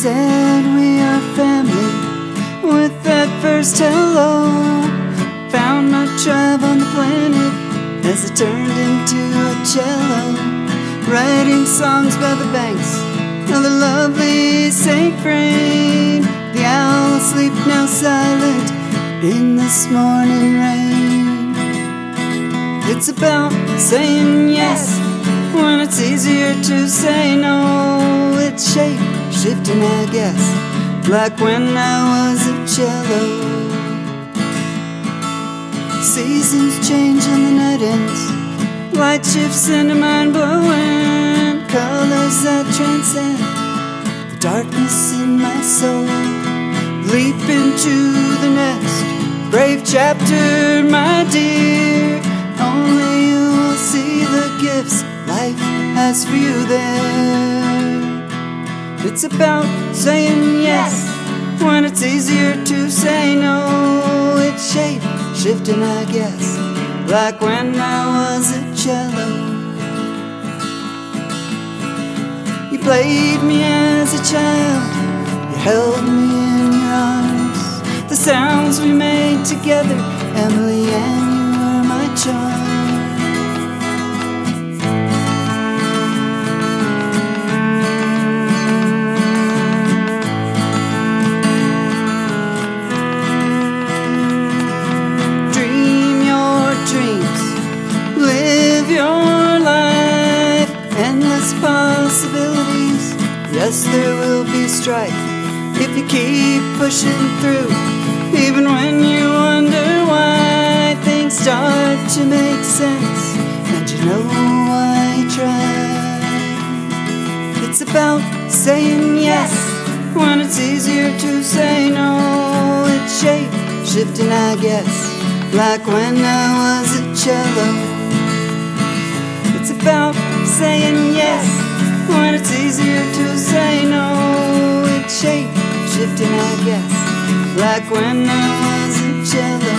said we are family with that first hello. Found my tribe on the planet as it turned into a cello, writing songs by the banks of the lovely St. Vrain. The owl asleep now silent in this morning rain. It's about saying yes when it's easier to say no. It's shape-shifting, I guess, like when I was a cello. Seasons change and the night ends, light shifts into mind-blowing colors that transcend the darkness in my soul. Leap into the next brave chapter, my dear. Only you will see the gifts life has for you there. It's about saying yes when it's easier to say no. It's shape-shifting, I guess, like when I was a cello. You played me as a child, you held me in your arms. The sounds we made together, Emily, and you were my charm. Dream your dreams, live your life, endless possibilities. Yes, there will be strife if you keep pushing through, even when you wonder why things start to make sense, and you know why I try. It's about saying yes when it's easier to say no. It's shape-shifting, I guess, like when I was a cello. It's about saying yes when it's easier to say no. It's shape-shifting, I guess, like when I was a cello.